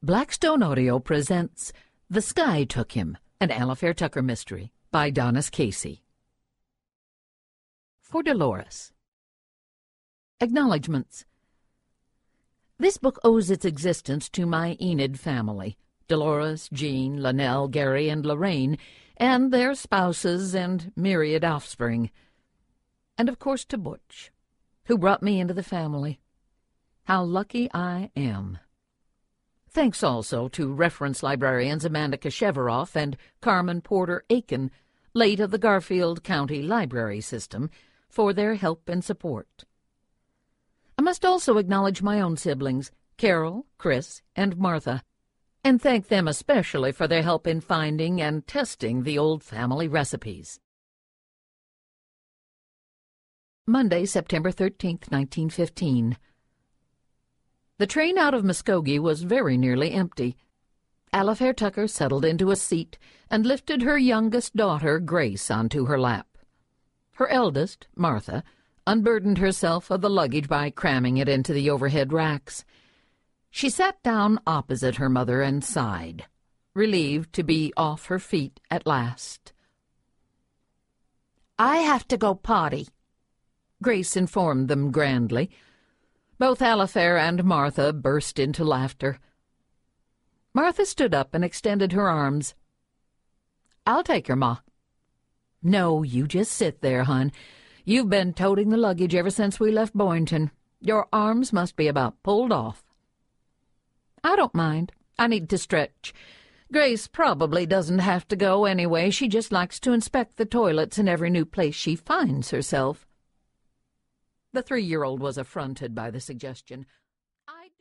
Blackstone Audio presents The Sky Took Him, an Alifair Tucker mystery by Donis Casey. For Dolores. Acknowledgements. This book owes its existence to my Enid family, Dolores, Jean, Linnell, Gary, and Lorraine, and their spouses and myriad offspring. And of course to Butch, who brought me into the family. How lucky I am. Thanks also to reference librarians Amanda Kashevaroff and Carmen Porter Aiken, late of the Garfield County Library System, for their help and support. I must also acknowledge my own siblings, Carol, Chris, and Martha, and thank them especially for their help in finding and testing the old family recipes. Monday, September 13th, 1915. The train out of Muskogee was very nearly empty. Alifair Tucker settled into a seat and lifted her youngest daughter, Grace, onto her lap. Her eldest, Martha, unburdened herself of the luggage by cramming it into the overhead racks. She sat down opposite her mother and sighed, relieved to be off her feet at last. "I have to go potty," Grace informed them grandly. Both Alifair and Martha burst into laughter. Martha stood up and extended her arms. "I'll take her, Ma." "No, you just sit there, hon. You've been toting the luggage ever since we left Boynton. Your arms must be about pulled off." "I don't mind. I need to stretch. Grace probably doesn't have to go anyway. She just likes to inspect the toilets in every new place she finds herself." The 3-year-old was affronted by the suggestion.